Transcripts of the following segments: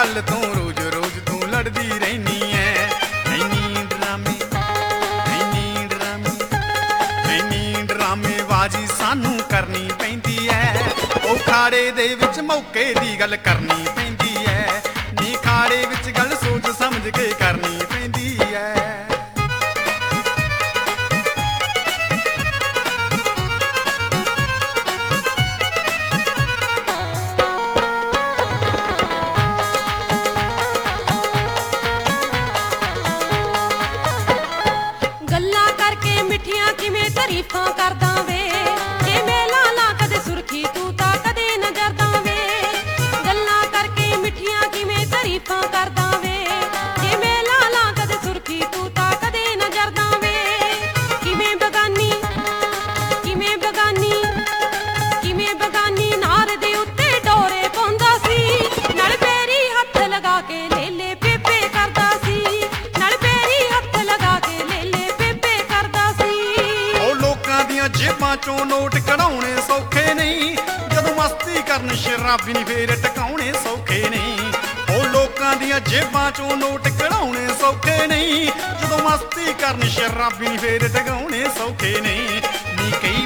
गल तो रोज रोज तू लड़दी रहनी है। ऐनी ड्रामे ड्रामेबाजी सानू करनी पैंदी है। ओ खाड़े दे विच मौके दी गल करनी पैंदी है। नी खाड़े विच गल सोच समझ के करनी पैंदी है। तारीफां करदा वे जिवें लाला कदे सुरखी तू तां कदे नजरदा वे। गल्लां करके मिठियां किवें तारीफां करदा वे जिवें लाला कदे सुरखी तू तां कदे नजरदा वे। किवें बगानी नार दे उत्ते डोरे पाउंदा सी। नाल पैरी हत्थ लगा के लेले बेबे करदा सी। नाल पैरी हत्थ लगा के लेले बेबे करदा सी। जेबां चों नोट कढाउणे सौखे नहीं। जदों मस्ती करन शराबी नी फेर टकाउणे सौखे नहीं। ओ लोकां दियां जेबां चों नोट कढाउणे सौखे नहीं। जदों मस्ती करन शराबी नी फेर टकाउणे सौखे नहीं। नी कई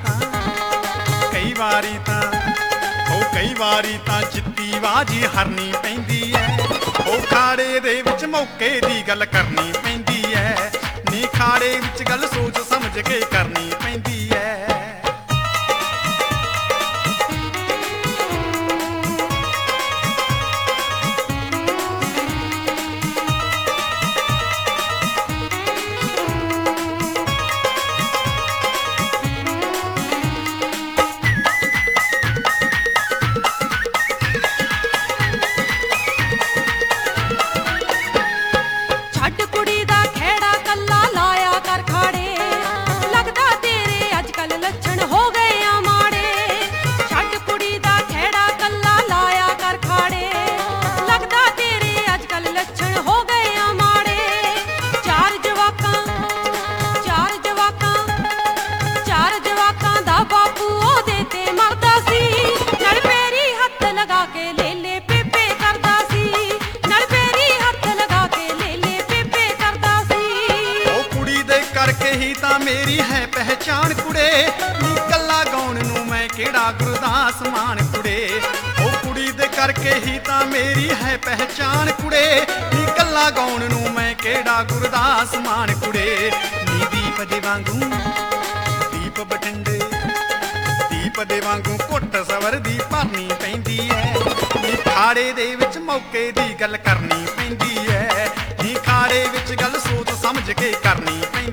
वारी तां चित्ती बाजी हरनी पैंदी है। ओ खाड़े दे विच मौके दी गल करनी पैंदी है। नी खाड़े विच गल सोच समझ के करनी पैंदी है। मेरी है पहचान कुड़े नी कल्ला गाउण नूं मैं केड़ा गुरदास मान कुड़े। ओ कुड़ी दे करके ही तां मेरी है पहचान कुड़े नी कल्ला गाउण नूं मैं केड़ा गुरदास मान कुड़े। नी दीप दे वांगू घुट सवर दी भरनी पैंदी है। नी खाड़े दे विच मौके दी गल करनी पैंदी है। नी खाड़े विच गल सोच समझ के करनी पैंदी